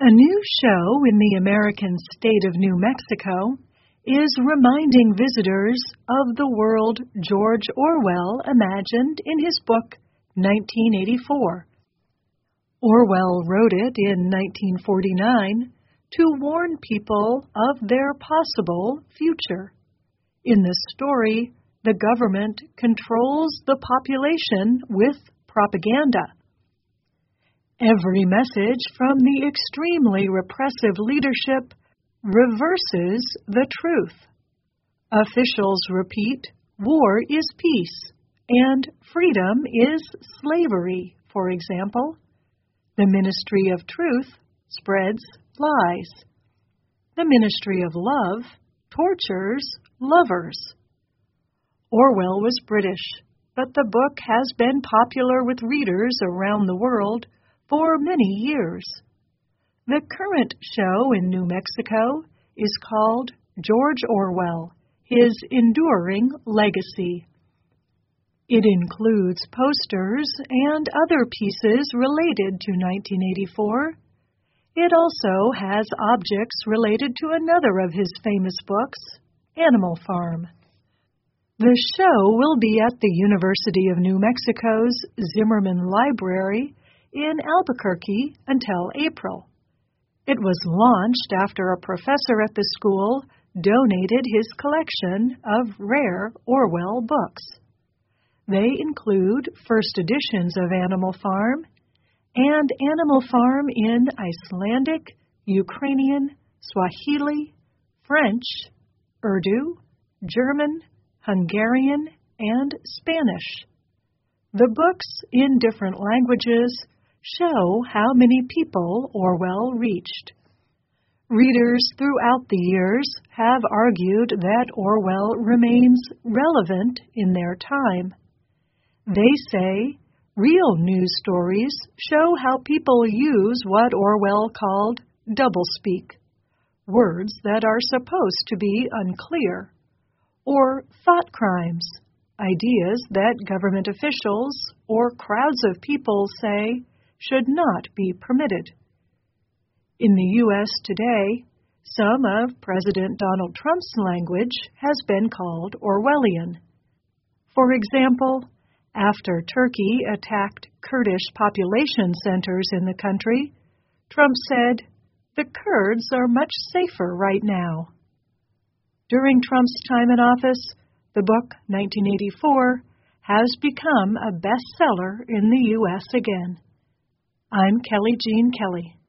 A new show in the American state of New Mexico is reminding visitors of the world George Orwell imagined in his book 1984. Orwell wrote it in 1949 to warn people of their possible future. In the story, the government controls the population with propaganda. Every message from the extremely repressive leadership reverses the truth. Officials repeat, war is peace, and freedom is slavery, for example. The Ministry of Truth spreads lies. The Ministry of Love tortures lovers. Orwell was British, but the book has been popular with readers around the world for many years. The current show in New Mexico is called George Orwell, His Enduring Legacy. It includes posters and other pieces related to 1984. It also has objects related to another of his famous books, Animal Farm. The show will be at the University of New Mexico's Zimmerman Library in Albuquerque until April. It was launched after a professor at the school donated his collection of rare Orwell books. They include first editions of Animal Farm and Animal Farm in Icelandic, Ukrainian, Swahili, French, Urdu, German, Hungarian, and Spanish. The books in different languages show how many people Orwell reached. Readers throughout the years have argued that Orwell remains relevant in their time. They say real news stories show how people use what Orwell called doublespeak, words that are supposed to be unclear, or thought crimes, ideas that government officials or crowds of people say should not be permitted. In the U.S. today, some of President Donald Trump's language has been called Orwellian. For example, after Turkey attacked Kurdish population centers in the country, Trump said, "The Kurds are much safer right now." During Trump's time in office, the book 1984 has become a bestseller in the U.S. again. I'm Kelly Jean Kelly.